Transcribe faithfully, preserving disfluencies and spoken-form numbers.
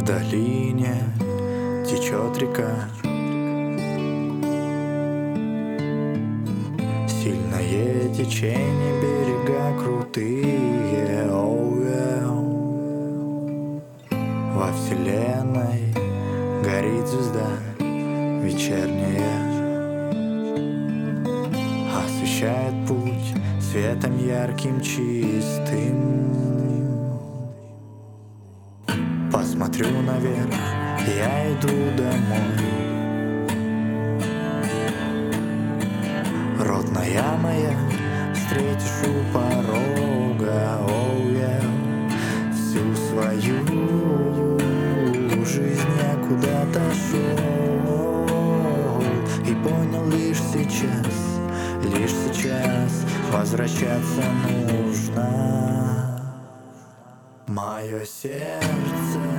долине течет река. Сильное течение, берега крутые. Оу, во вселенной горит звезда вечерняя, освещает путь светом ярким, чистым. Посмотрю наверх, я иду домой. Родная моя, встретишь у порога. Оу, я всю свою жизнь я куда-то шел и понял лишь сейчас, лишь сейчас возвращаться нужно. Мое сердце